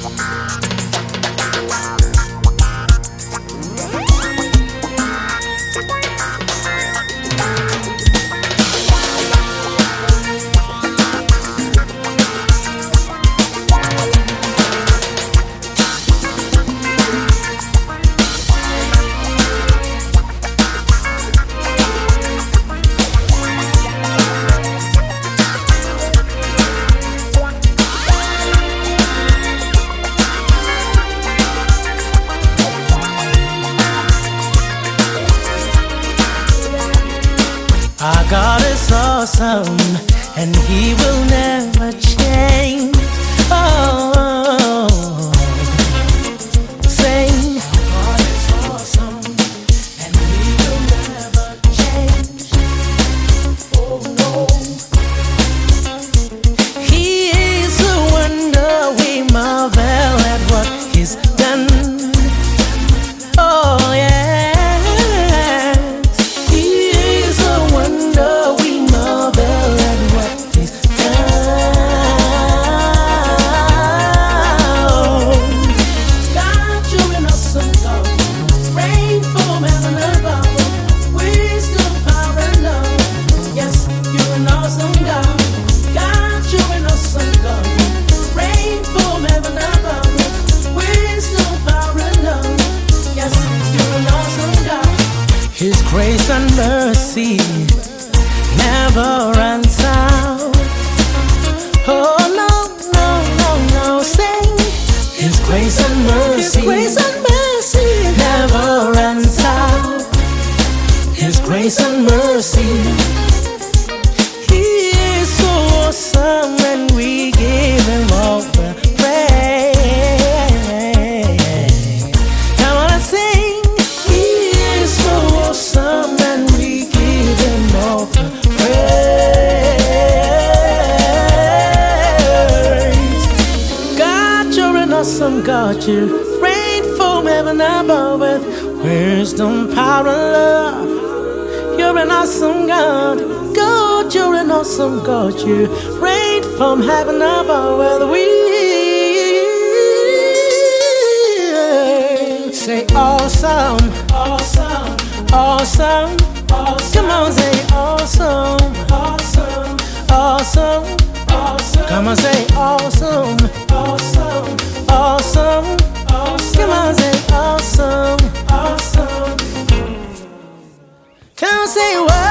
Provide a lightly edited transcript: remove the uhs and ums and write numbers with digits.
Our God is awesome, and He will never change. Oh, sing. Our God is awesome, and He will never change. Oh no, He is a wonder. We marvel at what He's done. Oh yeah. His grace and mercy never runs out. Oh no, no, no, no, sing. His grace and mercy, His grace and mercy never runs out. His grace and mercy. He is so awesome, and we give Him all the praise. Come on and sing. Awesome, and we give Him all the praise. God, you're an awesome God. You reign from heaven above with wisdom, power, and love. You're an awesome God. God, you're an awesome God. You reign from heaven above with we say awesome, awesome. Awesome, awesome. Come on, say awesome, awesome, awesome, awesome. Come on, say awesome, awesome, awesome, awesome. Come on, say awesome, awesome. Come on, say what?